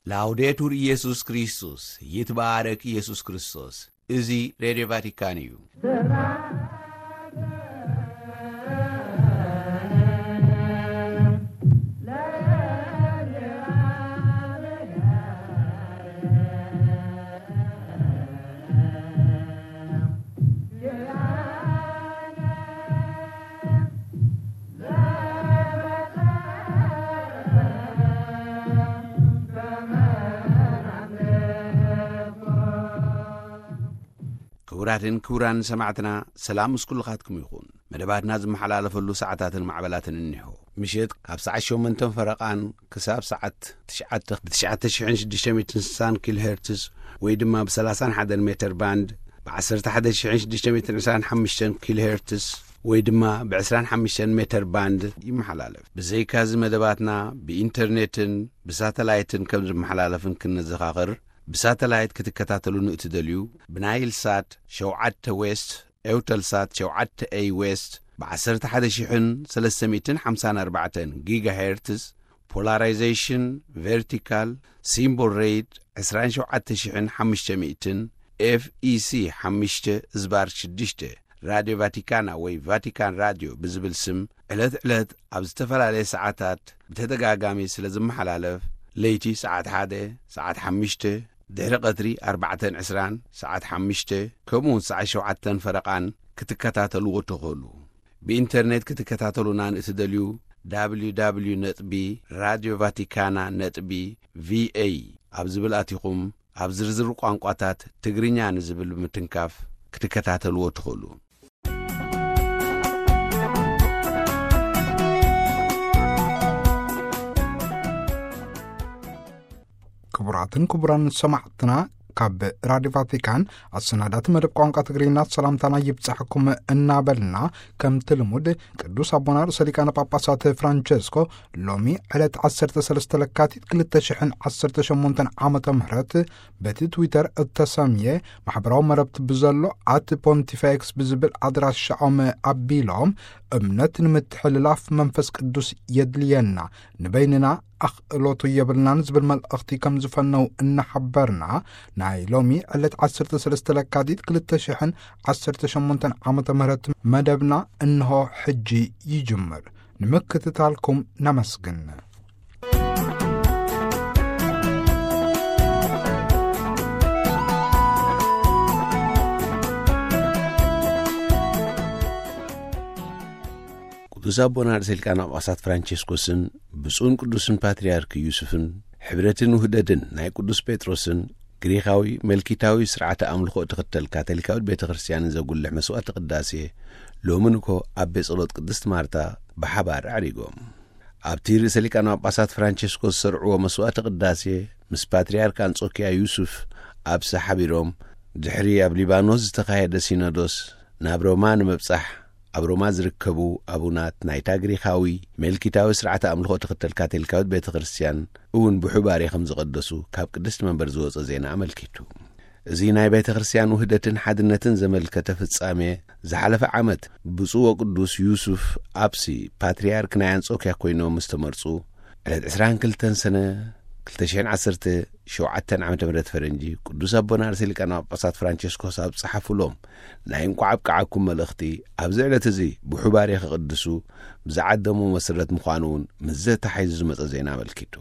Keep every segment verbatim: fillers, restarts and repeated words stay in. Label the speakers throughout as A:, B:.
A: ላውዴቱር ኢየሱስ ክርስቶስ ይትባረክ ኢየሱስ ክርስቶስ እዚ ሬዲዮ ቫቲካን እዩ። ክቡራትን ክቡራን ሰማዕትና ሰላም ምስኩልኻትኩም ይኹን። መደባትና ዝመሓላለፈሉ ሰዓታትን ማዕበላትን እንሆ ምሽት ካብ ሰዓት ሸሞንተ ፈረቓን ክሳብ ሰዓት ትሽዓተ ብትሽዓተ ሽሕን ሽዱሽተ ሚእትን ስሳን ኪሎ ሄርትዝ ወይ ድማ ብሰላሳን ሓደን ሜትር ባንድ ብዓሰርተ ሓደ ሽሕን ሽዱሽተ ሚእትን ዕስራን ሓሙሽተን ኪሎ ሄርትዝ ወይ ድማ ብዕስራን ሓሙሽተን ሜትር ባንድ ይመሓላለፍ። ብዘይካዚ መደባትና ብኢንተርኔትን ብሳተላይትን ከም ዝመሓላለፍን ክንዘኻኽር ብሳተላይት ክትከታተሉ ንእትደልዩ ብናይል ሳት ሸውዓተ ዌስት ኤውተል ሳት ሸውዓተ ኤይ ዌስት ብዓሰርተ ሓደ ሽሕን ሰለስተ ሚእትን ሓምሳን ኣርባዕተን ጊጋ ሄርትዝ ፖላራይዜሽን ቨርቲካል ሲምቦል ሬድ ዕስራን ሸውዓተ ሽሕን ሓሙሽተ ሚእትን ኤፍ ኢ ሲ ሓሙሽተ ዝባር ሽዱሽተ ራድዮ ቫቲካና ወይ ቫቲካን ራድዮ ብዝብል ስም ዕለት ዕለት ኣብ ዝተፈላለየ ሰዓታት ብተደጋጋሚ ስለ ዝመሓላለፍ ለይቲ ሰዓት ሓደ ሰዓት ሓሙሽተ ድሕሪ ቀትሪ ኣርባዕተን ዕስራን ሰዓት ሓሙሽተ ከምኡውን ሰዓት ሸውዓተን ፈረቓን ክትከታተልዎ ትኽእሉ። ብኢንተርኔት ክትከታተሉና ንእትደልዩ ዳብሊው ዳብሊው ነጥቢ ራድዮ ቫቲካና ነጥቢ ቪኤ ኣብ ዝብል ኣቲኹም ኣብ ዝርዝር ቋንቋታት ትግርኛ ንዝብል ምትንካፍ ክትከታተልዎ ትኽእሉ።
B: ክቡራትን ክቡራን ሰማዕትና ካብ ራድዮ ቫቲካን ኣሰናዳት መደብ ቋንቋ ትግርኛ ሰላምታና ይብጻሕኩም እናበልና ከምቲ ልሙድ ቅዱስ አቡነ ርእሰ ሊቃነ ጳጳሳት ፍራንቸስኮ ሎሚ ዕለት ዓሰርተ ሰለስተ ለካቲት ክልተ ሽሕን ዓሰርተ ሸሞንተ ዓመተ ምህረት በቲ ትዊተር እተሰምየ ማሕበራዊ መረብቲ ብዘሎ ኣት ፖንቲፌክስ ብዝብል ኣድራሻኦም ኣቢሎም እምነት ንምትሕልላፍ መንፈስ ቅዱስ የድልየና ንበይንና ኣኽእሎቱ የብልናን ዝብል መልእኽቲ ከም ዝፈነው እናሓበርና ናይ ሎሚ ዕለት ዓሰርተ ሰለስተ ለካቲት ክልተ ሽሕን ዓሰርተ ሸሞንተ ዓመተ ምህረት መደብና እንሆ ሕጂ ይጅምር። ንምክትታልኩም ነመስግን። ቅዱስ አቡነ ርእሰ ሊቃነ ጳጳሳት ፍራንቸስኮስን ብፁዕን ቅዱስን ፓትርያርክ ዩሱፍን ሕብረትን ውህደትን ናይ ቅዱስ ጴጥሮስን ግሪኻዊ መልኪታዊ ስርዓተ ኣምልኾ ትኽተል ካቶሊካዊት ቤተ ክርስቲያንን ዘጉልሕ መስዋዕቲ ቅዳሴ ሎምንኮ ኣብ ቤተ ጸሎት ቅድስት ማርታ ብሓባር ኣዕሪጎም ኣብቲ ርእሰ ሊቃነ ጳጳሳት ፍራንቸስኮስ ዝሰርዕዎ መስዋዕቲ ቅዳሴ ምስ ፓትርያርክ አንጾኪያ ዩሱፍ ኣብ ሰሓቢሮም ድሕሪ ኣብ ሊባኖስ ዝተኻየደ ሲኖዶስ ናብ ሮማ ንምብጻሕ ኣብ ሮማ ዝርከቡ ኣቡናት ናይታ ግሪኻዊ መልኪታዊ ስርዓተ ኣምልኾ ትኽተል ካቶሊካዊት ቤተ ክርስቲያን እውን ብሕባር ከም ዝቐደሱ ካብ ቅድስት መንበር ዝወፀ ዜና ኣመልኪቱ። እዚ ናይ ቤተ ክርስቲያን ውህደትን ሓድነትን ዘመልከተ ፍጻሜ ዝሓለፈ ዓመት ብፁዕ ወቅዱስ ዩሱፍ ኣብሲ ፓትርያርክ ናይ አንጾኪያ ኮይኖም ዝተመርጹ ዕለት ዕስራን ክልተን ሰነ ክልተ ሽሕን ዓሰርተ ሸውዓተን ዓመተ ምህረት ፈረንጂ ቅዱስ አቡነ ርእሰ ሊቃነ ጳጳሳት ፍራንቸስኮስ ኣብ ጸሓፉሎም ናይ እንቋዕ ብቃዓኩም መልእኽቲ ኣብዚ ዕለት እዚ ብሕባር ክቕድሱ ብዝዓደሙ መሰረት ምዃኑ እውን ምስ ተሓይዙ ዝመጸ ዜና ኣመልኪቱ።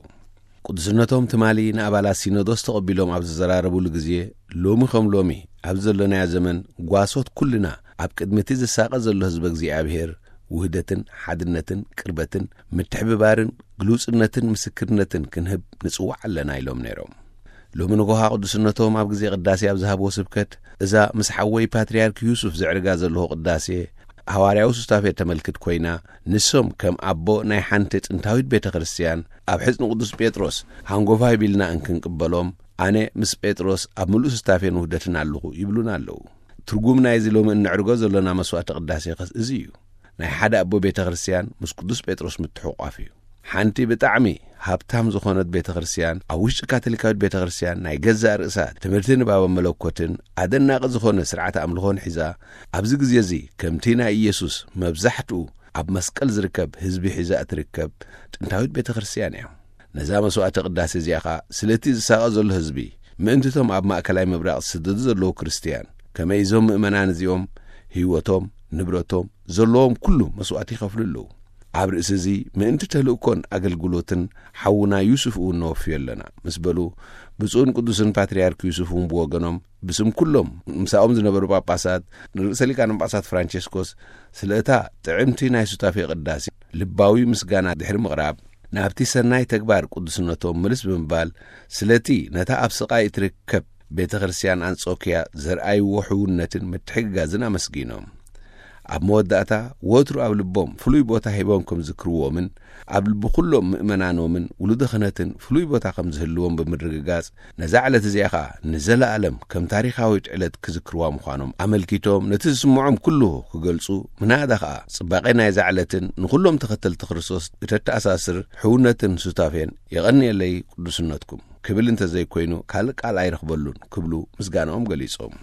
B: ቅዱስነቶም ትማሊ ንኣባላት ሲኖዶስ ተቐቢሎም ኣብ ዝዘራረቡሉ ግዜ ሎሚ ከም ሎሚ ኣብ ዘለናዮ ዘመን ጓሶት ኩልና ኣብ ቅድሚቲ ዝሳቐ ዘሎ ህዝቢ እግዚኣብሔር ውህደትን ሓድነትን ቅርበትን ምትሕብባርን ግሉጽነትን ምስክርነትን ክንህብ ንጽዋዕ ኣለና ኢሎም ነይሮም። ሎሚ ንጎሃ ቅዱስነቶም ኣብ ግዜ ቅዳሴ ኣብ ዝሃብዎ ስብከት እዛ ምስ ሓወይ ፓትርያርክ ዩሱፍ ዘዕርጋ ዘለዎ ቅዳሴ ሐዋርያዊ ሱስታፌ ተመልክት ኮይና ንሶም ከም ኣቦ ናይ ሓንቲ ጥንታዊት ቤተ ክርስቲያን ኣብ ሕፅኒ ቅዱስ ጴጥሮስ ሃንጎፋ ይቢልና እንክንቅበሎም ኣነ ምስ ጴጥሮስ ኣብ ምሉእ ሱስታፌን ውህደትን ኣለኹ ይብሉና ኣለዉ። ትርጉም ናይዚ ሎሚ እንዕርጎ ዘለና መስዋዕቲ ቅዳሴ ኸስ እዚ እዩ። ናይ ሓደ ኣቦ ቤተ ክርስቲያን ምስ ቅዱስ ጴጥሮስ ምትሕቋፍ እዩ። ሓንቲ ብጣዕሚ ሃብታም ዝኾነት ቤተ ክርስቲያን ኣብ ውሽጢ ካቶሊካዊት ቤተ ክርስቲያን ናይ ገዛእ ርእሳ ትምህርቲ ንባብ መለኮትን ኣደናቂ ዝኾነ ስርዓተ ኣምልኾን ሒዛ ኣብዚ ግዜ እዚ ከምቲ ናይ ኢየሱስ መብዛሕትኡ ኣብ መስቀል ዝርከብ ህዝቢ ሒዛ እትርከብ ጥንታዊት ቤተ ክርስቲያን እያ። ነዛ መስዋዕቲ ቅዳሴ እዚኣኻ ስለቲ ዝሳቐ ዘሎ ህዝቢ ምእንትቶም ኣብ ማእከላይ ምብራቕ ዝስደዱ ዘለዉ ክርስቲያን ከመይ እዞም ምእመናን እዚኦም ህይወቶም ንብረቶም ዘለዎም ኩሉ መስዋዕቲ ይኸፍሉ ኣለዉ ኣብ ርእሲ እዚ ምእንቲ ተልእኮን ኣገልግሎትን ሓውና ዩሱፍ እውን ነወፍዮ ኣለና ምስ በሉ ብፁዕን ቅዱስን ፓትርያርክ ዩሱፍ እውን ብወገኖም ብስም ኩሎም ምሳኦም ዝነበሩ ጳጳሳት ንርእሰ ሊቃነ ጳጳሳት ፍራንቼስኮስ ስለ እታ ጥዕምቲ ናይ ሱታፌ ቅዳሴ ልባዊ ምስጋና ድሕሪ ምቕራብ ናብቲ ሰናይ ተግባር ቅዱስነቶም ምልስ ብምባል ስለቲ ነታ ኣብ ስቓይ እትርከብ ቤተ ክርስቲያን አንጾኪያ ዘርአይዎ ሕውነትን ምትሕግጋዝን ኣመስጊኖም ኣብ መወዳእታ ወትሩ ኣብ ልቦም ፍሉይ ቦታ ሂቦም ከም ዝክርዎምን ኣብ ልቢ ኩሎም ምእመናኖምን ውሉደ ክህነትን ፍሉይ ቦታ ከም ዝህልዎም ብምርግጋጽ ነዛ ዕለት እዚኣ ኸዓ ንዘለኣለም ከም ታሪኻዊት ዕለት ክዝክርዋ ምዃኖም ኣመልኪቶም ነቲ ዝስምዖም ኩሉ ክገልጹ ምናዳ ኸዓ ጽባቐ ናይዛ ዕለትን ንኹሎም ተኸተልቲ ክርስቶስ እተተኣሳስር ሕውነትን ሱታፌን የቐኒየለይ ቅዱስነትኩም ክብል እንተዘይኮይኑ ካልእ ቃል ኣይረኽበሉን ክብሉ ምስጋናኦም ገሊጾም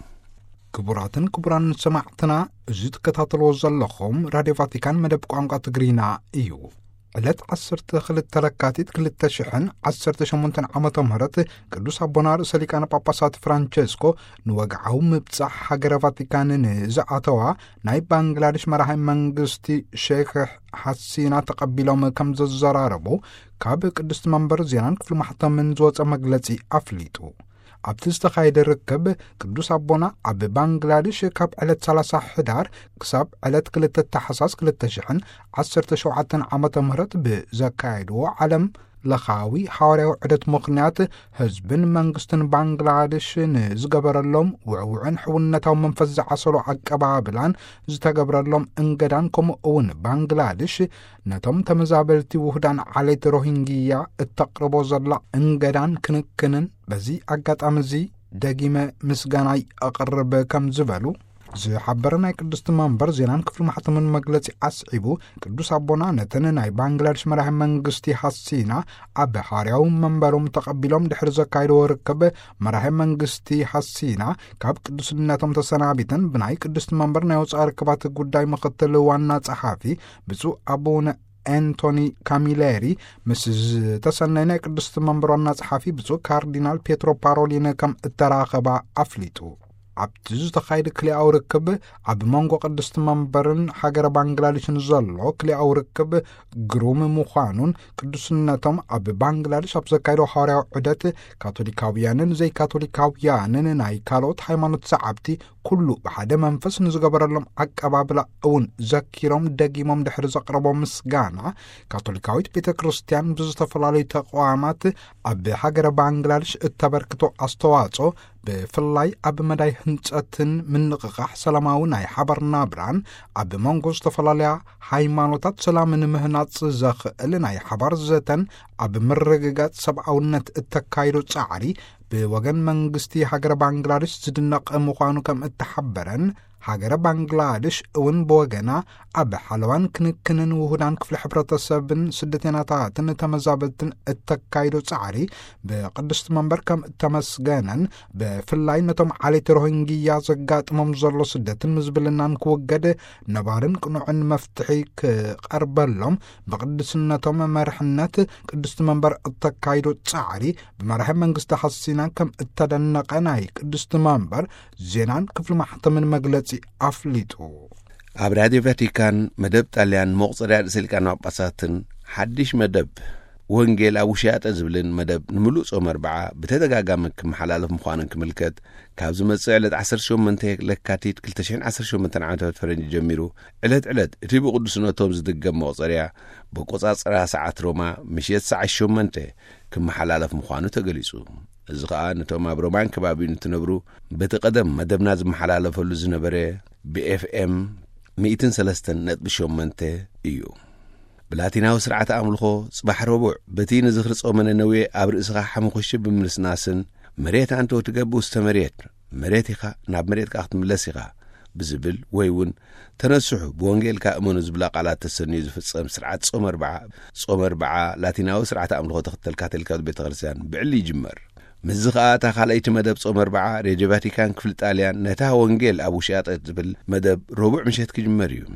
C: ክቡራትን ክቡራን ሰማዕትና እዚ ትከታተልዎ ዘለኹም ራድዮ ቫቲካን መደብ ቋንቋ ትግሪና እዩ ዕለት ዓሰርተ ክልተ ለካቲት ክልተ ሽሕን ዓሰርተ ሸሞንተን ዓመተ ምህረት ቅዱስ አቦና ርእሰ ሊቃነ ጳጳሳት ፍራንቼስኮ ንወግዓዊ ምብጻሕ ሃገረ ቫቲካን ንዝኣተዋ ናይ ባንግላዴሽ መራሒ መንግስቲ ሼክ ሐሲና ተቐቢሎም ከም ዘዘራረቡ ካብ ቅድስት መንበር ዜናን ክፍሊ ማሕተምን ዝወፀ መግለጺ ኣፍሊጡ ኣብቲ ዝተኻየደ ርክብ ቅዱስ አቦና ኣብ ባንግላዴሽ ካብ ዕለት ሰላሳ ሕዳር ክሳብ ዕለት ክልተ ታሕሳስ ክልተ ሽሕን ዓሰርተ ሸውዓተን ዓመተ ምህረት ብዘካየድዎ ዓለም ለኻዊ ሐዋርያዊ ዑደት ምኽንያት ህዝብን መንግስትን ባንግላዴሽ ንዝገበረሎም ውዕውዕን ሕውነታዊ መንፈስ ዝዓሰሎ ኣቀባብላን ዝተገብረሎም እንገዳን ከምኡ እውን ባንግላዴሽ ነቶም ተመዛበልቲ ውህዳን ዓሌት ሮሂንግያ እተቕርቦ ዘላ እንገዳን ክንክንን በዚ ኣጋጣሚ እዚ ደጊመ ምስጋናይ ኣቕርብ ከም ዝበሉ ዝሓበረ ናይ ቅድስት መንበር ዜናን ክፍሊ ማሕተምን መግለጺ ኣስዒቡ ቅዱስ አቦና ነተን ናይ ባንግላዴሽ መራሒ መንግስቲ ሐሲና ኣብ ሐዋርያዊ መንበሮም ተቐቢሎም ድሕሪ ዘካየድዎ ርክብ መራሒ መንግስቲ ሐሲና ካብ ቅዱስነቶም ተሰናቢተን ብናይ ቅድስት መንበር ናይ ወፃኢ ርክባት ጉዳይ ምክትል ዋና ጸሓፊ ብፁዕ አቡነ አንቶኒ ካሚሌሪ ምስ ዝተሰነይ ናይ ቅድስት መንበር ዋና ጸሓፊ ብፁዕ ካርዲናል ፔትሮ ፓሮሊን ከም እተራኸባ ኣፍሊጡ ኣብቲ ዝተኻየደ ክልኣዊ ርክብ ኣብ መንጎ ቅድስት መንበርን ሃገረ ባንግላዴሽን ዘሎ ክልኣዊ ርክብ ግሩም ምዃኑን ቅዱስነቶም ኣብ ባንግላዴሽ ኣብ ዘካየዶ ሐዋርያዊ ዑደት ካቶሊካውያንን ዘይካቶሊካውያንን ናይ ካልኦት ሃይማኖት ሰዓብቲ ኩሉ ብሓደ መንፈስ ንዝገበረሎም ኣቀባብላ እውን ዘኪሮም ደጊሞም ድሕሪ ዘቕረቦም ምስጋና ካቶሊካዊት ቤተ ክርስቲያን ብዝተፈላለዩ ተቋማት ኣብ ሃገረ ባንግላዴሽ እተበርክቶ ኣስተዋጽኦ ብፍላይ ኣብ መዳይ ህንጸትን ምንቕቓሕ ሰላማዊ ናይ ሓባር ናብራን ኣብ መንጎ ዝተፈላለያ ሃይማኖታት ሰላም ንምህናጽ ዘኽእል ናይ ሓባር ዘተን ኣብ ምርግጋጽ ሰብኣውነት እተካይዶ ጻዕሪ ብወገን መንግስቲ ሃገረ ባንግላዴሽ ዝድነቕ ምዃኑ ከም እተሓበረን ሃገረ ባንግላዴሽ እውን ብወገና ኣብ ሓለዋን ክንክንን ውህዳን ክፍሊ ሕብረተሰብን ስደተኛታትን ተመዛበልትን እተካይዶ ጻዕሪ ብቅድስት መንበር ከም እተመስገነን ብፍላይ ነቶም ዓሌት ሮሂንግያ ዘጋጥሞም ዘሎ ስደትን ምዝብልናን ክውገድ ነባርን ቅኑዕን መፍትሒ ክቐርበሎም ብቅድስነቶም መርሕነት ቅድስት መንበር እተካይዶ ጻዕሪ ብመራሒ መንግስቲ ሐሲና ከም እተደነቐ ናይ ቅድስት መንበር ዜናን ክፍሊ ማሕተምን መግለጺ ኣፍሊጡ
B: ኣብ ራድዮ ቫቲካን መደብ ጣልያን መቑፀርያ ርእሰ ሊቃነ ጳጳሳትን ሓድሽ መደብ ወንጌል ኣብ ውሽያጠ ዝብልን መደብ ንምሉእ ጾም ኣርብዓ ብተደጋጋሚ ክመሓላለፍ ምዃኑን ክምልከት ካብ ዝመጽእ ዕለት ዓሰርተ ሸሞንተ ለካቲት ክልተ ሽሕን ዓሰርተ ሸሞንተን ዓመተ ፈረንጂ ጀሚሩ ዕለት ዕለት እቲ ብቅዱስነቶም ዝድገም መቑፀርያ ብቆጻጽራ ሰዓት ሮማ ምሽት ሰዓት ሸሞንተ ክመሓላለፍ ምዃኑ ተገሊጹ እዚ ኸዓ ነቶም ኣብ ሮማን ከባቢን እትነብሩ በቲ ቀደም መደብና ዝመሓላለፈሉ ዝነበረ ብኤፍኤም مئة وثلاثة نقطة ثمانية እዩ ብላቲናዊ ስርዓተ ኣምልኾ ጽባሕ ረቡዕ በቲ ንዝኽሪ ጾመነ ነዌ ኣብ ርእስኻ ሓሙኽሽ ብምልስናስን መሬት አንተ ትገብኡ ዝተመሬት መሬት ኢኻ ናብ መሬት ካ ክትምለስ ኢኻ ብዝብል ወይ እውን ተነስሑ ብወንጌልካ እመኑ ዝብላ ቃላት ተሰንዩ ዝፍጸም ስርዓት ጾም ኣርብዓ ጾም ኣርብዓ ላቲናዊ ስርዓተ ኣምልኾ ተኸተል ካቶሊካዊት ቤተ ክርስቲያን ብዕሊ ይጅመር مزخا تا خاليت مدب صوم أربعة راديو فاتيكان كفل طاليان نتا وانجيل أبو شاطئ زبل مدب ربع مشيت كجمريو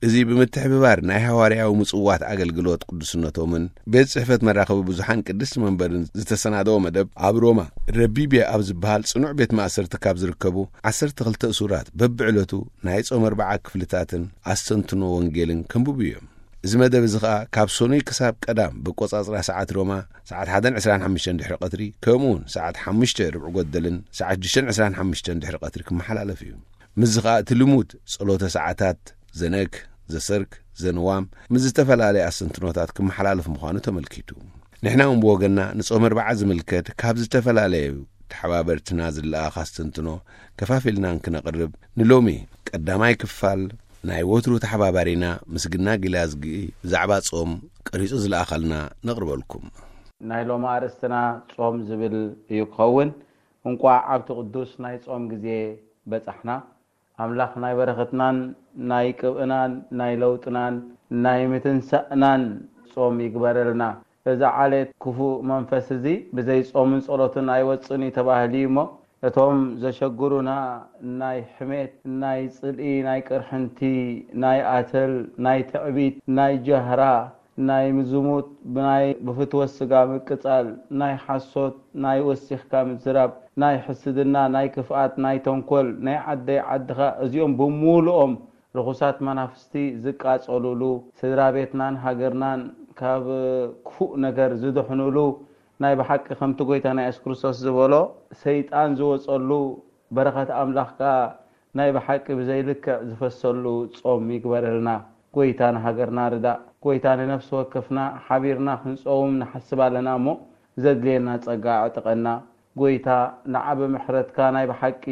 B: እዚ ብምትሕብባር ናይ ሐዋርያዊ ምጽዋት አገልግሎት ቅዱስነቶምን ቤት ጽሕፈት መራኸቢ ብዙሓን ቅድስት መንበርን ዝተሰናደወ መደብ ኣብ ሮማ ረቢብያ ኣብ ዝበሃል ጽኑዕ ቤት ማእሰርቲ ካብ ዝርከቡ ዓሰርተ ክልተ እሱራት በብዕለቱ ናይ ጾም ኣርባዓ ክፍልታትን ኣስተንትኖ ወንጌልን ከንብቡ እዮም። እዚ መደብ እዚ ከዓ ካብ ሶኑይ ክሳብ ቀዳም ብቆጻጽራ ሰዓት ሮማ ሰዓት ሓደ ዕስራን ሓሙሽተ ድሕሪ ቀትሪ ከምኡውን ሰዓት ሓሙሽተ ርብዕ ጎደልን ሰዓት ሽዱሽተ ዕስራን ሓሙሽተ ድሕሪ ቀትሪ ክመሓላለፍ እዩ። ምዝ ከዓ እቲ ልሙድ ጸሎተ ሰዓታት ዘነግ ዘሰርክ ዘንዋም ምስ ዝተፈላለየ ኣስተንትኖታት ክመሓላለፍ ምዃኑ ተመልኪቱ ንሕና እውን ብወገንና ንጾም ኣርባዓ ዝምልከት ካብ ዝተፈላለየ ተሓባበርትና ዝለኣኽ ኣስተንትኖ ከፋፊልና ክንቅርብ ንሎሚ ቀዳማይ ክፋል ናይ ወትሩ ተሓባባሪና ምስግና ጊላዝጊ ብዛዕባ ጾም ቀሪጹ ዝለኣኸልና ነቕርበልኩም።
D: ናይ ሎማ ኣርእስትና ጾም ዝብል እዩ ክኸውን እንቋዕ ኣብቲ ቅዱስ ናይ ጾም ግዜ በጻሕና ኣምላኽ ናይ በረኸትናን ናይ ቅብእናን ናይ ለውጥናን ናይ ምትንሳእናን ጾም ይግበረልና። እዛ ዓሌት ክፉእ መንፈስ እዚ ብዘይ ጾምን ጸሎትን ኣይወፅን ተባህሊ እሞ እቶም ዘሸግሩና ናይ ሕሜት ናይ ጽልኢ ናይ ቅርሕንቲ ናይ ኣተል ናይ ትዕቢት ናይ ጀህራ ናይ ምዝሙት ናይ ብፍትወት ስጋ ምቅጻል ናይ ሓሶት ናይ ወሲኽካ ምዝራብ ናይ ሕስድና ናይ ክፍኣት ናይ ተንኮል ናይ ዓደይ ዓድኻ እዚኦም ብምሉኦም ርኹሳት መናፍስቲ ዝቃጸሉሉ ስድራ ቤትናን ሃገርናን ካብ ክፉእ ነገር ዝድሕኑሉ ናይ ብሓቂ ከምቲ ጎይታ ናይ ኢየሱስ ክርስቶስ ዝበሎ ሰይጣን ዝወጸሉ በረኸት ኣምላኽካ ናይ ብሓቂ ብዘይልክዕ ዝፈሰሉ ጾም ይግበረልና። ጎይታ ንሃገርና ርዳእ ጎይታ ንነፍሲ ወከፍና ሓቢርና ክንጾም ንሓስብ ኣለና እሞ ዘድልየና ጸጋ ዕጥቀና ጎይታ ንዓበ ምሕረትካ ናይ ብሓቂ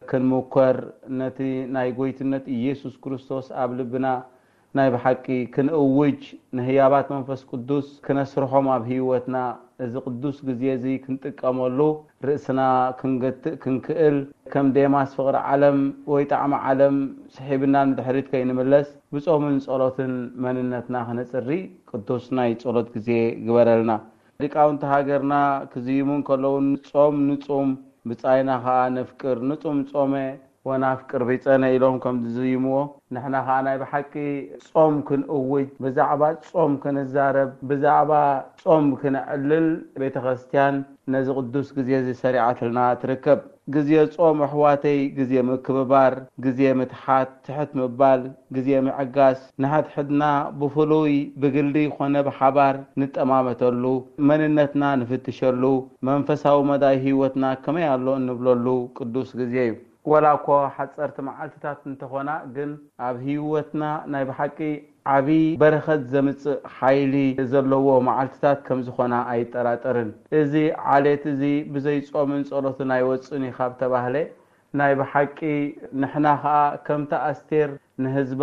D: ክንምኮር ነቲ ናይ ጎይትነት ኢየሱስ ክርስቶስ ኣብ ልብና ናይ ብሓቂ ክንእውጅ ንህያባት መንፈስ ቅዱስ ክነስርሖም ኣብ ህይወትና እዚ ቅዱስ ግዜ እዚ ክንጥቀመሉ ርእስና ክንገትእ ክንክእል ከም ዴማስ ፍቅሪ ዓለም ወይ ጣዕሚ ዓለም ስሒብና ንድሕሪት ከይንምለስ ብጾምን ጸሎትን መንነትና ክነጽሪ ቅዱስ ናይ ጸሎት ግዜ ግበረልና። ሊቃውንቲ ሃገርና ክዝይሙን ከለውን ጾም ንጹም ብጻይና ከዓ ነፍቅር ንጹም ጾመ ወናፍቅር ቢጸነ ኢሎም ከም ዝዝይምዎ ንሕና ከዓ ናይ ብሓቂ ጾም ክንእውጅ ብዛዕባ ጾም ክንዛረብ ብዛዕባ ጾም ክንዕልል ቤተ ክርስቲያን ነዚ ቅዱስ ግዜ እዚ ሰሪዓትልና ትርከብ። ግዜ ጾም ኣሕዋተይ ግዜ ምክብባር ግዜ ምትሓት ትሕት ምባል ግዜ ምዕጋስ ንሓድሕድና ብፍሉይ ብግሊ ኮነ ብሓባር ንጠማመተሉ መንነትና ንፍትሸሉ መንፈሳዊ መዳይ ህይወትና ከመይ ኣሎ እንብለሉ ቅዱስ ግዜ እዩ። ወላኮ ሓጸርቲ መዓልትታት እንተኾና ግን ኣብ ህይወትና ናይ ብሓቂ ዓቢ በረኸት ዘምጽእ ሓይሊ ዘለዎ መዓልትታት ከም ዝኾና ኣይጠራጠርን። እዚ ዓሌት እዚ ብዘይ ጾምን ጸሎትን ኣይወፅን ካብ ተባህለ ናይ ብሓቂ ንሕና ከዓ ከምታ ኣስቴር ንህዝባ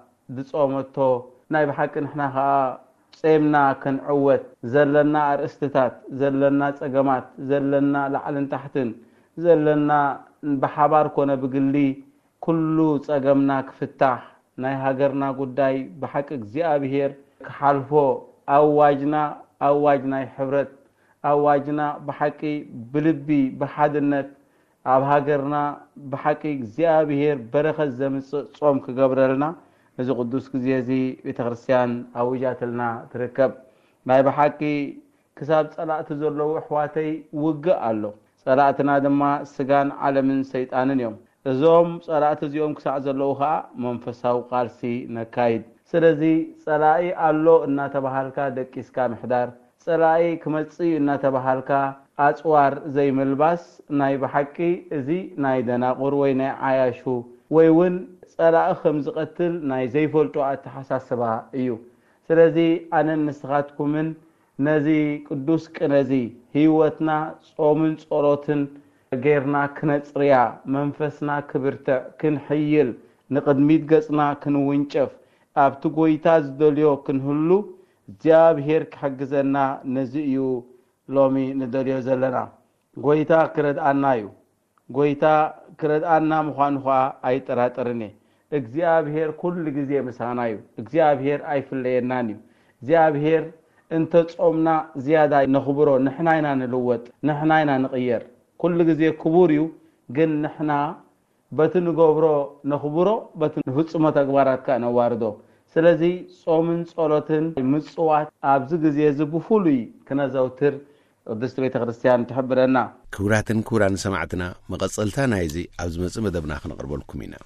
D: ዝጾመቶ ናይ ብሓቂ ንሕና ከዓ ጾምና ክንዕወት ዘለና ኣርእስትታት ዘለና ጸገማት ዘለና ላዕልን ታሕትን ዘለና በሓባር ኮነ ብግሊ ኩሉ ጸገምና ክፍታሕ ናይ ሃገርና ጉዳይ ብሓቂ እግዚአብሔር ክሓልፎ ኣዋጅና ኣዋጅ ናይ ሕብረት ኣዋጅና ብሓቂ ብልቢ ብሓድነት ኣብ ሃገርና ብሓቂ እግዚአብሔር በረኸት ዘምጽእ ጾም ክገብረልና እዚ ቅዱስ ግዜ እዚ ቤተክርስቲያን ኣውጃትልና ትርከብ። ናይ ብሓቂ ክሳብ ጸላእቲ ዘለዉ ኣሕዋተይ ውግእ ኣሎ። ጸላእትና ድማ ስጋን ዓለምን ሰይጣንን እዮም። እዞም ጸላእቲ እዚኦም ክሳዕ ዘለዉ ከዓ መንፈሳዊ ቃልሲ ነካይድ። ስለዚ ጸላኢ ኣሎ እናተባሃልካ ደቂስካ ምሕዳር ጸላኢ ክመጽእ እናተባሃልካ ኣጽዋር ዘይምልባስ ናይ ብሓቂ እዚ ናይ ደናቁር ወይ ናይ ዓያሹ ወይ እውን ጸላኢ ከም ዝቀትል ናይ ዘይፈልጦ ኣተሓሳስባ እዩ። ስለዚ ኣነ ንስኻትኩምን ነዚ ቅዱስ ቅነዚ ህይወትና ጾምን ጸሎትን ገይርና ክነጽርያ መንፈስና ክብርትዕ ክንሕይል ንቅድሚት ገጽና ክንውንጨፍ ኣብቲ ጎይታ ዝደልዮ ክንህሉ እግዚአብሔር ክሕግዘና ነዚ እዩ ሎሚ ንደልዮ ዘለና። ጎይታ ክረድኣና እዩ። ጎይታ ክረድኣና ምዃኑ ከዓ ኣይጠራጠርን። እግዚአብሔር ኩሉ ግዜ ምሳና እዩ። እግዚአብሔር ኣይፍለየናን እዩ። እግዚአብሔር እንተ ጾምና ዝያዳ ነኽብሮ ንሕና ኢና ንልወጥ ንሕና ኢና ንቕየር ኩሉ ግዜ ክቡር እዩ። ግን ንሕና በቲ ንገብሮ ነኽብሮ በቲ ንፍጽሞ ተግባራትካ ነዋርዶ። ስለዚ ጾምን ጸሎትን ምጽዋት ኣብዚ ግዜ ዝብፉሉይ ክነዘውትር ቅድስት ቤተ ክርስቲያን ትሕብረና።
B: ክቡራትን ክቡራን ሰማዕትና መቐጸልታ ናይዚ ኣብ ዝመጽእ መደብና ክነቕርበልኩም ኢና።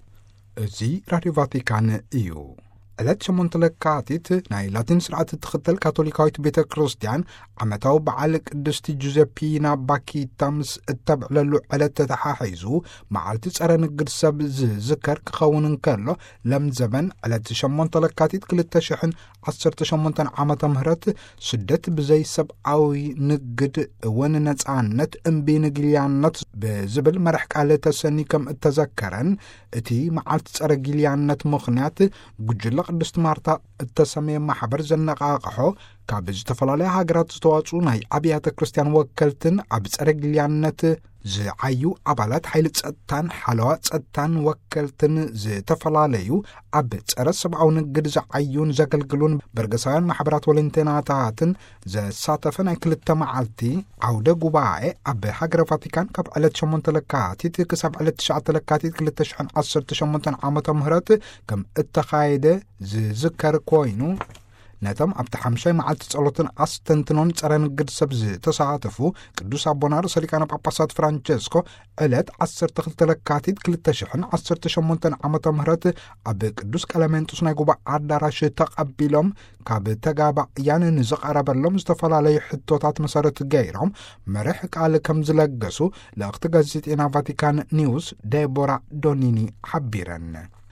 C: እዚ ራድዮ ቫቲካን እዩ። ዕለት ሸሞንተ ለካቲት ናይ ላቲን ስርዓት ትኽተል ካቶሊካዊት ቤተ ክርስቲያን ዓመታዊ በዓል ቅድስቲ ጁዘፒና ባኪታ ምስ እተብዕለሉ ዕለት ተተሓሒዙ መዓልቲ ጸረ ንግድ ሰብ ዝዝከር ክኸውን እንከሎ ለም ዘበን ዕለት ሸሞንተ ለካቲት ክልተ ሽሕን ዓሰርተ ሸሞንተ ዓመተ ምህረት ስደት ብዘይ ሰብኣዊ ንግድ እውን ነጻነት እምቢ ንግልያነት ብዝብል መርሕ ቃል ተሰኒ ከም እተዘከረን እቲ መዓልቲ ጸረ ግልያነት ምኽንያት ጉጅለ ቅድስት ማርታ እተሰመየ ማሕበር ዘነቃቅሖ ካብ ዝተፈላለዩ ሃገራት ዝተዋጹ ናይ ኣብያተ ክርስቲያን ወከልትን ኣብ ጸረ ግልያነት ዝዓዩ ኣባላት ሓይሊ ጸጥታን ሓለዋ ጸጥታን ወከልትን ዝተፈላለዩ ኣብ ጸረ ሰብኣዊ ንግድ ዝዓዩን ዘገልግሉን በርገሳውያን ማሕበራት ወለንተናታትን ዘሳተፈ ናይ ክልተ መዓልቲ ዓውደ ጉባኤ ኣብ ሃገረ ቫቲካን ካብ ዕለት ሸሞንተ ለካቲት ክሳብ ዕለት ትሽዓተ ለካቲት ክልተ ሽሕን ዓሰርተ ሸሞንተ ዓመተ ምህረት ከም እተኻየደ ዝዝከር ኮይኑ ነቶም ኣብቲ ሓምሻይ መዓልቲ ጸሎትን ኣስተንትኖን ጸረ ንግድ ሰብ ዝተሳተፉ ቅዱስ ኣቦና ርእሰ ሊቃነ ጳጳሳት ፍራንቸስኮ ዕለት ዓሰርተ ክልተ ለካቲት ክልተ ሽሕን ዓሰርተ ሸሞንተ ዓመተ ምህረት ኣብ ቅዱስ ቀለሜንጦስ ናይ ጉባኤ ኣዳራሽ ተቐቢሎም ካብ ተጋባእያን ንዝቐረበሎም ዝተፈላለዩ ሕቶታት መሰረት ገይሮም መርሕ ቃል ከም ዝለገሱ ለእኽቲ ጋዜጤና ቫቲካን ኒውስ ዴቦራ ዶኒኒ ሓቢረን።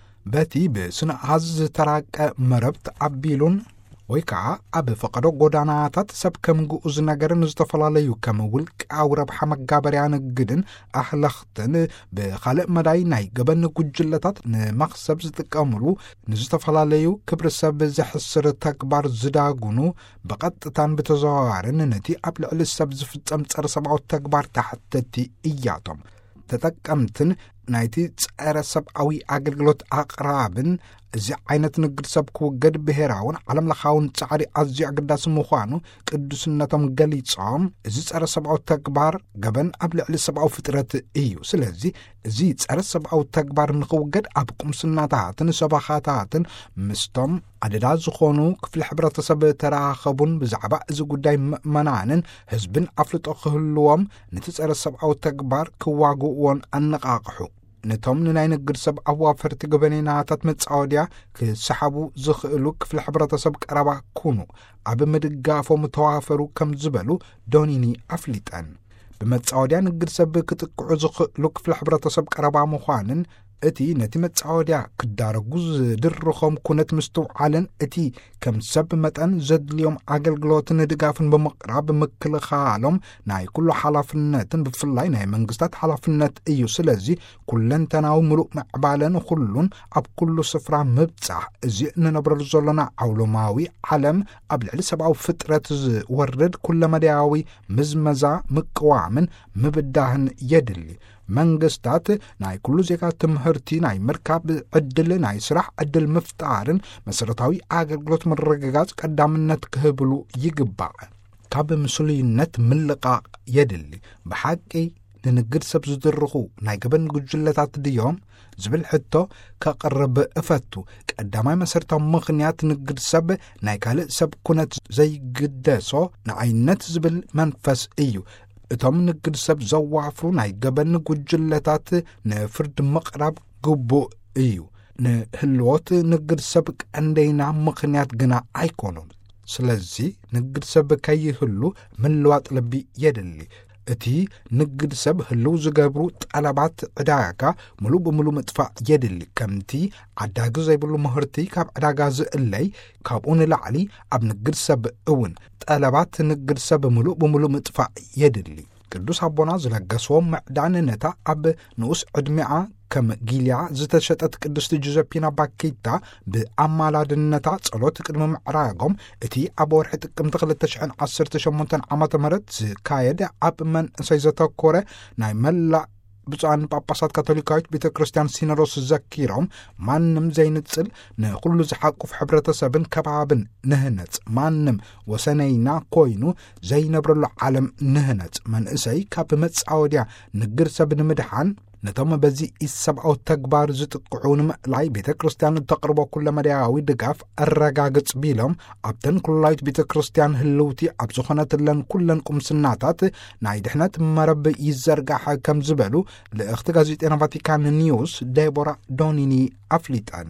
C: በቲ ብስነኣሃዝ ዝተራቀ መረብቲ ኣቢሉን ወይ ከዓ ኣብ ፈቐዶ ጎዳናታት ሰብ ከም ግኡዝ ነገርን ዝተፈላለዩ ከም ውልቃዊ ረብሓ መጋበርያ ንግድን ኣሕለኽትን ብኻልእ መዳይ ናይ ገበን ጉጅለታት ንመኽሰብ ዝጥቀምሉ ንዝተፈላለዩ ክብሪ ሰብ ዘሕስር ተግባር ዝዳጉኑ ብቐጥታን ብተዘዋዋርን ነቲ ኣብ ልዕሊ ሰብ ዝፍጸም ጸረ ሰብኣዊ ተግባር ታሕተቲ እያቶም ተጠቀምትን ናይቲ ጸረ ሰብኣዊ ኣገልግሎት ኣቕራብን እዚ ዓይነት ንግድ ሰብ ክውገድ ብሄራውን ዓለም ለኻውን ጻዕሪ ኣዝዩ ኣገዳሲ ምዃኑ ቅዱስነቶም ገሊጾም እዚ ጸረ ሰብኣዊ ተግባር ገበን ኣብ ልዕሊ ሰብኣዊ ፍጥረት እዩ። ስለዚ እዚ ጸረ ሰብኣዊ ተግባር ንኽውገድ ኣብ ቁምስናታትን ሰባኻታትን ምስቶም ኣደዳ ዝኾኑ ክፍሊ ሕብረተሰብ ተራኸቡን ብዛዕባ እዚ ጉዳይ ምእመናንን ህዝብን ኣፍልጦ ክህልዎም ነቲ ጸረ ሰብኣዊ ተግባር ክዋግእዎን ኣነቓቕሑ ነቶም ንናይ ንግድ ሰብ ኣዋፈርቲ ገበኔናታት መጻወድያ ክሰሓቡ ዝኽእሉ ክፍሊ ሕብረተሰብ ቀረባ ኩኑ ኣብ ምድጋፎም ተዋፈሩ ከም ዝበሉ ዶኒኒ ኣፍሊጠን። ብመጻወድያ ንግድ ሰብ ክጥቅዑ ዝኽእሉ ክፍሊ ሕብረተሰብ ቀረባ ምዃንን እቲ ነቲ መጻወድያ ክዳረጉ ዝድርኾም ኩነት ምስትውዓልን እቲ ከም ሰብ መጠን ዘድልዮም ኣገልግሎትን ድጋፍን ብምቕራብ ምክልኻሎም ናይ ኩሉ ሓላፍነትን ብፍላይ ናይ መንግስታት ሓላፍነት እዩ። ስለዚ ኩለንተናዊ ምሉእ ምዕባለን ኩሉን ኣብ ኩሉ ስፍራ ምብጻሕ እዚ እንነብረሉ ዘለና ዓውሎማዊ ዓለም ኣብ ልዕሊ ሰብኣዊ ፍጥረት ዝወርድ ኩለመዳያዊ ምዝመዛ ምቅዋምን ምብዳህን የድሊ። መንግስታት ናይ ኩሉ ዜጋ ትምህርቲ ናይ ምርካብ ዕድል ናይ ስራሕ ዕድል ምፍጣርን መሰረታዊ ኣገልግሎት ምርግጋጽ ቀዳምነት ክህብሉ ይግባእ። ካብ ምስልይነት ምልቃቕ የድሊ። ብሓቂ ንንግድ ሰብ ዝድርኹ ናይ ገበን ጉጅለታት ድዮም ዝብል ሕቶ ከቕርብ እፈቱ። ቀዳማይ መሰረታዊ ምኽንያት ንግድ ሰብ ናይ ካልእ ሰብ ኩነት ዘይግደሶ ንዓይነት ዝብል መንፈስ እዩ። እቶም ንግድ ሰብ ዘዋፍሩ ናይ ገበን ጉጅለታት ንፍርድ ምቕራብ ግቡእ እዩ። ንህልዎት ንግድ ሰብ ቀንደይና ምኽንያት ግና ኣይኮኑን። ስለዚ ንግድ ሰብ ከይህሉ ምልዋጥ ልቢ የድሊ። እቲ ንግድ ሰብ ህልው ዝገብሩ ጠለባት ዕዳጋ ሙሉእ ብምሉእ ምጥፋእ የድሊ። ከምቲ ዓዳጊ ዘይብሉ ምህርቲ ካብ ዕዳጋ ዝእለይ ካብኡ ንላዕሊ ኣብ ንግድ ሰብ እውን ጠለባት ንግድ ሰብ ሙሉእ ብምሉእ ምጥፋእ የድሊ። ቅዱስ ኣቦና ዝለገስዎም ምዕዳን ነታ ኣብ ንኡስ ዕድሚኣ ከም ጊልያ ዝተሸጠት ቅድስቲ ጁዘፒና ባኪታ ብኣማላድነታ ጸሎት ቅድሚ ምዕራጎም እቲ ኣብ ወርሒ ጥቅምቲ ክልተ ሽሕን ዓሰርተ ሸሞንተ ዓመተ ምህረት ዝካየደ ኣብ መንእሰይ ዘተኮረ ናይ መላእ ብፁዓን ጳጳሳት ካቶሊካዊት ቤተ ክርስቲያን ሲኖዶስ ዘኪሮም ማንም ዘይንጽል ንኹሉ ዝሓቁፍ ሕብረተሰብን ከባብን ንህነጽ ማንም ወሰነይና ኮይኑ ዘይነብረሉ ዓለም ንህነጽ መንእሰይ ካብ መጻወድያ ንግድ ሰብ ንምድሓን ነቶም በዚ ኢሰብአው ተግባር ዝጥቅዑን ምዕላይ ቤተ ክርስቲያን ተቅርቦ ኩለ መድያዊ ድጋፍ አረጋግጽ ቢሎም ኣብተን ኩላይት ቤተ ክርስቲያን ህልውቲ ኣብ ዝኾነትለን ኩለን ቁምስናታት ናይ ድሕነት መረብ ይዘርጋሕ ከም ዝበሉ ለእኽቲ ጋዜጤና ቫቲካን ኒውስ ዴቦራ ዶኒኒ ኣፍሊጠን።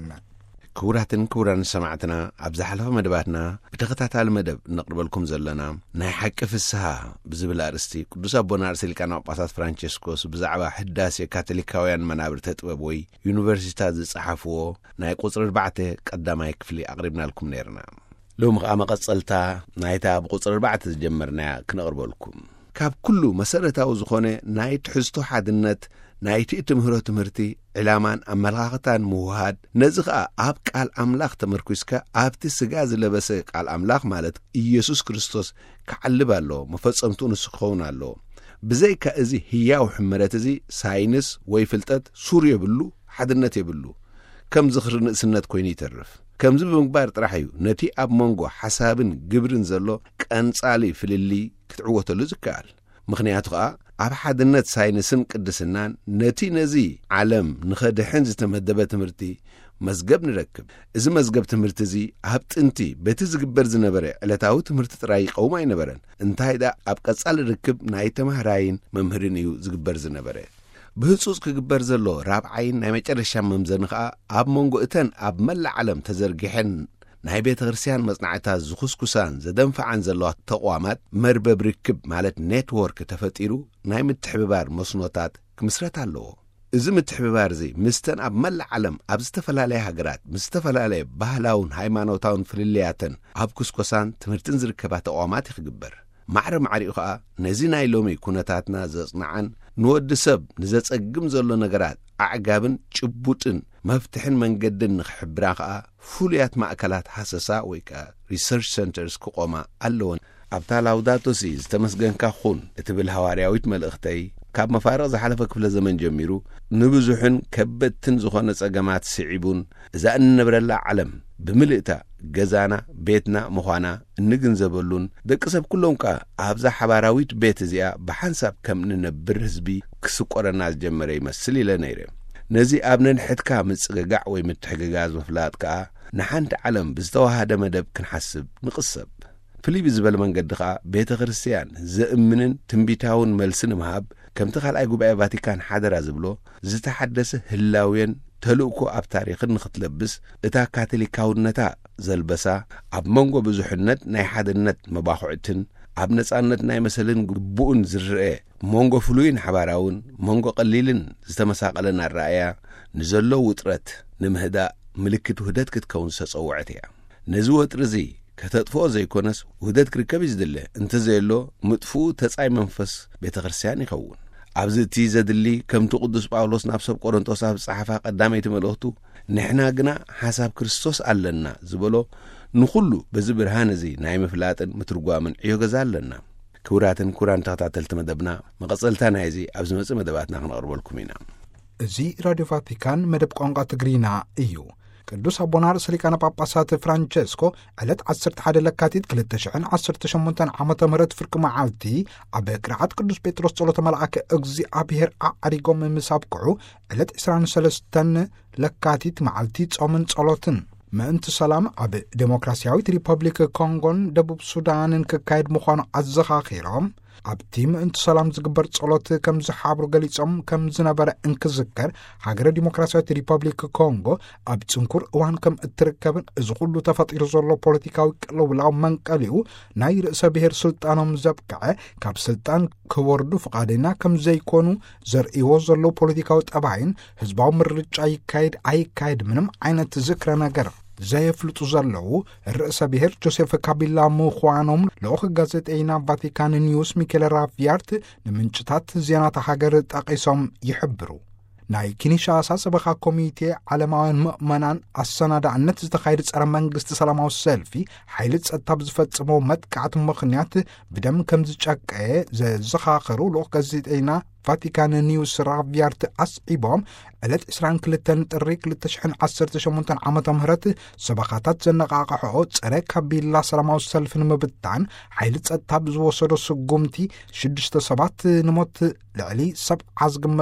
B: ክቡራትን ክቡራን ሰማዕትና ኣብ ዝሓለፈ መደባትና ብተኸታታሊ መደብ ነቕርበልኩም ዘለና ናይ ሓቂ ፍስሓ ብዝብል ኣርእስቲ ቅዱስ ኣቦና ርእሰ ሊቃነ ጳጳሳት ፍራንቼስኮስ ብዛዕባ ህዳሴ ካቶሊካውያን መናብርተ ጥበብ ወይ ዩኒቨርሲታት ዝጸሓፍዎ ናይ ቁጽሪ ኣርባዕተ ቀዳማይ ክፍሊ ኣቕሪብናልኩም ነርና። ሎም ከዓ መቐጸልታ ናይታ ብቁጽሪ ኣርባዕተ ዝጀመርናያ ክነቕርበልኩም ካብ ኩሉ መሰረታዊ ዝኾነ ናይ ትሕዝቶ ሓድነት ናይቲ ትምህሮ ትምህርቲ ዕላማን ኣመለኻኽታን ምውሃድ ነዚ ከዓ ኣብ ቃል ኣምላኽ ተመርኩስካ ኣብቲ ስጋ ዝለበሰ ቃል ኣምላኽ ማለት ኢየሱስ ክርስቶስ ክዓልብ ኣሎ መፈጸምቱ ንሱ ክኸውን ኣሎ። ብዘይካ እዚ ህያው ሕመረት እዚ ሳይንስ ወይ ፍልጠት ሱር የብሉ ሓድነት የብሉ ከም ዝኽሪ ንእስነት ኮይኑ ይተርፍ። ከምዚ ብምግባር ጥራሕ እዩ ነቲ ኣብ መንጎ ሓሳብን ግብርን ዘሎ ቀንጻሊ ፍልሊ ክትዕወተሉ ዝከኣል። ምኽንያቱ ከዓ ኣብ ሓድነት ሳይንስን ቅድስናን ነቲ ነዚ ዓለም ንኸድሕን ዝተመደበ ትምህርቲ መዝገብ ንረክብ። እዚ መዝገብ ትምህርቲ እዚ ኣብ ጥንቲ በቲ ዝግበር ዝነበረ ዕለታዊ ትምህርቲ ጥራይ ይቐውም ኣይነበረን። እንታይ ዳ ኣብ ቀጻሊ ርክብ ናይ ተማህራይን መምህርን እዩ ዝግበር ዝነበረ። ብህጹጽ ክግበር ዘሎ ራብዓይን ናይ መጨረሻ መምዘኒ ከዓ ኣብ መንጎ እተን ኣብ መላእ ዓለም ተዘርጊሐን ናይ ቤተ ክርስቲያን መጽናዕታት ዝኹስኩሳን ዘደንፈዓን ዘለዋ ተቋማት መርበብ ርክብ ማለት ኔትወርክ ተፈጢሩ ናይ ምትሕብባር መስኖታት ክምስረት ኣለዎ። እዚ ምትሕብባር እዚ ምስተን ኣብ መላእ ዓለም ኣብ ዝተፈላለየ ሃገራት ምስ ዝተፈላለየ ባህላውን ሃይማኖታውን ፍልልያትን ኣብ ኩስኮሳን ትምህርትን ዝርከባ ተቋማት ይኽግበር። ማዕረ ማዕሪኡ ከዓ ነዚ ናይ ሎሚ ኩነታትና ዘጽንዓን ንወዲ ሰብ ንዘጸግም ዘሎ ነገራት ኣዕጋብን ጭቡጥን መፍትሕን መንገድን ንኽሕብራ ከዓ ፍሉያት ማእከላት ሓሰሳ ወይ ከዓ ሪሰርች ሴንተርስ ክቆማ ኣለዎን። ኣብታ ላውዳቶሲ ዝተመስገንካ ኹን እትብል ሃዋርያዊት መልእኽተይ ካብ መፋረቕ ዝሓለፈ ክፍለ ዘመን ጀሚሩ ንብዙሕን ከበድትን ዝኾነ ጸገማት ስዒቡን እዛ እንነብረላ ዓለም ብምልእታ ገዛና ቤትና ምዃና እንግንዘበሉን ደቂ ሰብ ኩሎም ከዓ ኣብዛ ሓባራዊት ቤት እዚኣ ብሓንሳብ ከም እንነብር ህዝቢ ክስቆረና ዝጀመረ ይመስል ኢለ ነይረ። ነዚ ኣብ ነንሕትካ ምጽግጋዕ ወይ ምትሕግጋዝ ምፍላጥ ከዓ ንሓንቲ ዓለም ብዝተዋሃደ መደብ ክንሓስብ ንቕሰብ። ፍልይ ብዝበለ መንገዲ ከዓ ቤተ ክርስቲያን ዘእምንን ትንቢታውን መልሲ ንምሃብ ከምቲ ካልኣይ ጉባኤ ቫቲካን ሓደራ ዝብሎ ዝተሓደሰ ህላውየን ተልእኮ ኣብ ታሪኽን ንኽትለብስ እታ ካቶሊካውነታ ዘልበሳ ኣብ መንጎ ብዙሕነት ናይ ሓድነት መባኹዕትን ኣብ ነጻነት ናይ መሰልን ግቡኡን ዝርአ መንጎ ፍሉይን ሓባራውን መንጎ ቀሊልን ዝተመሳቐለን ኣረኣያ ንዘሎ ውጥረት ንምህዳእ ምልክት ውህደት ክትከውን ዝተጸውዐት እያ። ነዚ ወጥሪ እዚ ከተጥፍኦ ዘይኮነስ ውህደት ክርከብ ዝድለ እንተዘየሎ ምጥፍኡ ተጻይ መንፈስ ቤተ ክርስቲያን ይኸውን። ኣብዚ እቲ ዘድሊ ከምቲ ቅዱስ ጳውሎስ ናብ ሰብ ቆሮንቶስ ኣብ ጸሓፋ ቀዳመይቲ መልእኽቱ ንሕና ግና ሓሳብ ክርስቶስ ኣለና ዝበሎ ንኹሉ በዚ ብርሃን እዚ ናይ ምፍላጥን ምትርጓምን ዕዮ ገዛ ኣለና። ክቡራትን ክቡራን ተኸታተልቲ መደብና መቐጸልታ ናይ እዚ ኣብ ዝመጽእ መደባትና ክነቕርበልኩም ኢና።
C: እዚ ራድዮ ቫቲካን መደብ ቋንቋ ትግሪና እዩ። ቅዱስ ኣቦና ርእሰ ሊቃነ ጳጳሳት ፍራንቼስኮ ዕለት ዓሰርተ ሓደ ለካቲት ክልተ ሽሕን ዓሰርተ ሸሞንተን ዓመተ ምህረት ፍርቂ መዓልቲ ኣብ ቅርዓት ቅዱስ ጴጥሮስ ጸሎተ መልአከ እግዚአብሔር ኣዕሪጎም ምስ ኣብቅዑ ዕለት ዕስራን ሰለስተን ለካቲት መዓልቲ ጾምን ጸሎትን ምእንቲ ሰላም ኣብ ዴሞክራሲያዊት ሪፐብሊክ ኮንጎን ደቡብ ሱዳንን ክካየድ ምዃኑ ኣዘኻኺሮም ኣብቲ ምእንቲ ሰላም ዝግበር ጸሎት ከም ዝሓብሩ ገሊጾም ከም ዝነበረ እንክዝከር ሃገረ ዲሞክራሲያዊት ሪፐብሊክ ኮንጎ ኣብ ጽንኩር እዋን ከም እትርከብን እዚ ኩሉ ተፈጢሩ ዘሎ ፖለቲካዊ ቅልውላው መንቀሊኡ ናይ ርእሰ ብሔር ስልጣኖም ዘብክዐ ካብ ስልጣን ክወርዱ ፍቓደኛ ከም ዘይኮኑ ዘርእይዎ ዘሎ ፖለቲካዊ ጠባይን ህዝባዊ ምርጫ ይካየድ ኣይካየድ ምንም ዓይነት ዝክረ ነገር ዘየፍልጡ ዘለዉ ርእሰ ብሔር ጆሴፍ ካቢላ ምዃኖም ልኡኽ ጋዜጠኛ ቫቲካን ኒውስ ሚኬል ራቪያርት ንምንጭታት ዜናታ ሃገር ጠቒሶም ይሕብሩ። ናይ ኪንሻሳ ሰበኻ ኮሚቴ ዓለማውያን ምእመናን ኣሰናዳእነት ዝተኻየደ ጸረ መንግስቲ ሰላማዊ ሰልፊ ሓይሊ ጸጥታ ብዝፈጽሞ መጥቃዕቲ ምኽንያት ብደም ከም ዝጨቀየ ዘዘኻኽሩ ልኡኽ ጋዜጠኛ ቫቲካን ኒውስ ራቪያርት ኣስዒቦም ዕለት ዕስራን ክልተን ጥሪ ክልተ ሽሕን ዓሰርተ ሸሞንተን ዓመተ ምህረት ሰበኻታት ዘነቓቕሕኦ ጸረ ካቢላ ሰላማዊ ሰልፊ ንምብታን ሓይሊ ጸጥታ ብዝወሰዶ ስጉምቲ ሽዱሽተ ሰባት ንሞት ልዕሊ ሰብዓ ዝግመቱ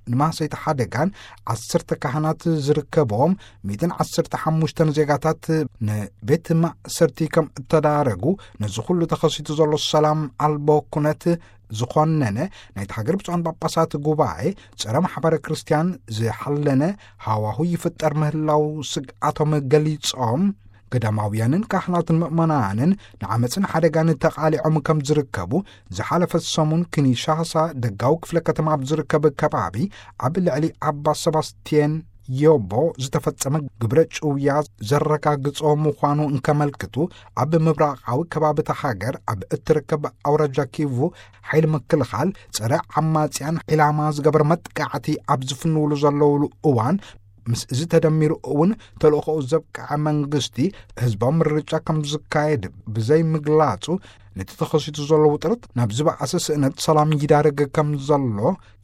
C: ንማሰይቲ ሓደጋን ዓሰርተ ካህናት ዝርከቦም ሚእትን ዓሰርተ ሓሙሽተ ዜጋታት ንቤት ማእሰርቲ ከም እተዳረጉ ነዚ ኩሉ ተኸሲቱ ዘሎ ሰላም ኣልቦ ኩነት ዝኾነነ ናይቲ ሃገር ብፁዓን ጳጳሳት ጉባኤ ፀረ ማሕበረ ክርስቲያን ዝሓለነ ሃዋሁ ይፍጠር ምህላው ስግኣቶም ገሊፆም ገዳማውያንን ካህናትን ምእመናንን ንዓመፅን ሓደጋን ተቃሊዖም ከም ዝርከቡ ዝሓለፈ ሰሙን ክኒሻሳ ደጋዊ ክፍለ ከተማ ብዝርከብ ከባቢ ኣብ ልዕሊ ኣባ ሰባስቲየን ዮቦ ዝተፈጸመ ግብረ ጭውያ ዘረጋግጾ ምዃኑ እንከመልክቱ ኣብ ምብራቃዊ ከባቢታ ሃገር ኣብ እትርከብ ኣውራጃ ኪቩ ሓይሊ ምክልኻል ፀረ ዓማጽያን ዒላማ ዝገበረ መጥቃዕቲ ኣብ ዝፍንውሉ ዘለውሉ እዋን ምስ እዚ ተደሚሩ እውን ተልእኾኡ ዘብቅዐ መንግስቲ ህዝባዊ ምርጫ ከም ዝካየድ ብዘይ ምግላጹ ነቲ ተኸሲቱ ዘሎ ውጥረት ናብ ዝበኣሰ ስእነት ሰላም ይዳረግ ከም ዘሎ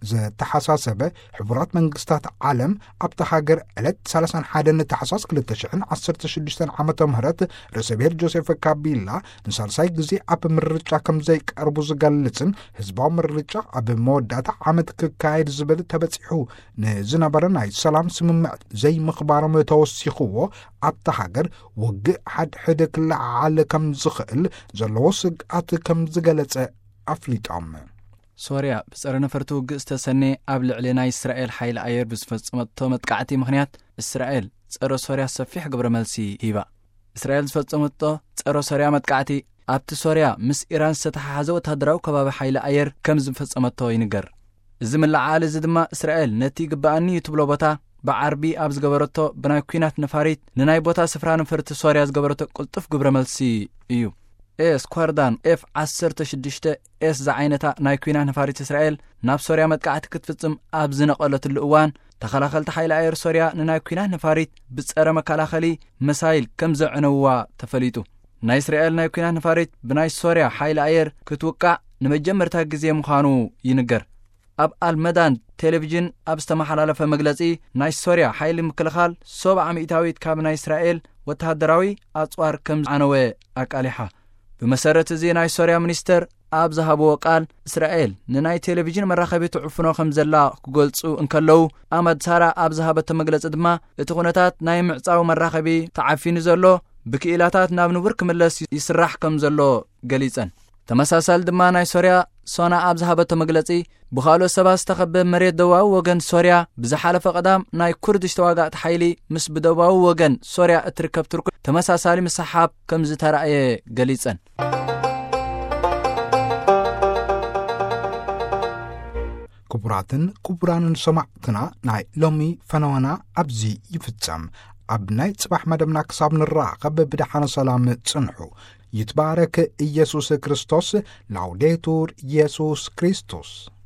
C: ዘተሓሳሰበ ሕቡራት መንግስታት ዓለም ኣብታ ሃገር ዕለት ሰላሳ ሓደ ታሕሳስ ክልተ ሽሕን ዓሰርተ ሽዱሽተ ዓመተ ምህረት ርእሰ ብሔር ጆሴፍ ካቢላ ንሳልሳይ ግዜ ኣብ ምርጫ ከም ዘይቀርቡ ዝገልጽን ህዝባዊ ምርጫ ኣብ መወዳእታ ዓመት ክካየድ ዝብል ተበፂሑ ንዝነበረ ናይ ሰላም ስምምዕ ዘይምኽባሮም ተወሲኽዎ ኣብታ ሃገር ውግእ ሓድሕድ ክለዓል ከም ዝኽእል ዘለዎ ስግኣት ከም ዝገለጸ ኣፍሊጦም
E: ሶርያ ብፀረ ነፈርቲ ውግእ ዝተሰነ ኣብ ልዕሊ ናይ እስራኤል ሓይሊ ኣየር ብዝፈጸመቶ መጥቃዕቲ ምኽንያት እስራኤል ፀረ ሶርያ ሰፊሕ ግብረ መልሲ ሂባ እስራኤል ዝፈጸመቶ ፀረ ሶርያ መጥቃዕቲ ኣብቲ ሶርያ ምስ ኢራን ዝተተሓሓዘ ወተሃደራዊ ከባቢ ሓይሊ ኣየር ከም ዝፈጸመቶ ይንገር እዚ ምልዓል እዚ ድማ እስራኤል ነቲ ግባኣኒ እትብሎ ቦታ ብዓርቢ ኣብ ዝገበረቶ ብናይ ኩናት ነፋሪት ንናይ ቦታ ስፍራ ነፈርቲ ሶርያ ዝገበረቶ ቁልጥፍ ግብረ መልሲ እዩ ኤስ ኳርዳን ኤፍ ዓሰርተ ሽዱሽተ ኤስ ዝዓይነታ ናይ ኩናት ነፋሪት እስራኤል ናብ ሶርያ መጥቃዕቲ ክትፍጽም ኣብ ዝነቐለትሉ እዋን ተኸላኸልቲ ሓይሊ ኣየር ሶርያ ንናይ ኩናት ነፋሪት ብፀረ መከላኸሊ መሳይል ከም ዘዕነውዋ ተፈሊጡ ናይ እስራኤል ናይ ኩናት ነፋሪት ብናይ ሶርያ ሓይሊ ኣየር ክትውቃዕ ንመጀመርታ ግዜ ምዃኑ ይንገር ኣብ ኣልመዳን ቴሌቪዥን ኣብ ዝተመሓላለፈ መግለጺ ናይ ሶርያ ሓይሊ ምክልኻል ሰብዓ ሚእታዊት ካብ ናይ እስራኤል ወተሃደራዊ ኣጽዋር ከም ዝዓነወ ኣቃሊሓ ብመሰረት እዚ ናይ ሶርያ ሚኒስተር ኣብ ዝሃብዎ ቃል እስራኤል ንናይ ቴሌቪዥን መራኸቢ ትዕፍኖ ከም ዘላ ክገልጹ እንከለዉ ኣመድ ሳራ ኣብ ዝሃበቶ መግለጺ ድማ እቲ ኩነታት ናይ ምዕጻዊ መራኸቢ ተዓፊኑ ዘሎ ብክኢላታት ናብ ንቡር ክምለስ ይስራሕ ከም ዘሎ ገሊጸን ተመሳሳሊ ድማ ናይ ሶርያ ሶና ኣብ ዝሃበቶ መግለጺ ብኻልኦት ሰባት ዝተኸበበ መሬት ደቡባዊ ወገን ሶርያ ብዝሓለፈ ቀዳም ናይ ኩርድሽ ተዋጋእቲ ሓይሊ ምስ ብደቡባዊ ወገን ሶርያ እትርከብ ቱርክ ተመሳሳሊ ምሰሓብ ከም ዝተረኣየ ገሊጸን
C: ክቡራትን ክቡራንን ሰማዕትና ናይ ሎሚ ፈነወና ኣብዚ ይፍጸም ኣብ ናይ ጽባሕ መደብና ክሳብ ንራኸብ ብድሓነ ሰላም ጽንሑ ይትባረክ ኢየሱስ ክርስቶስ ላውዴቱር ኢየሱስ ክርስቶስ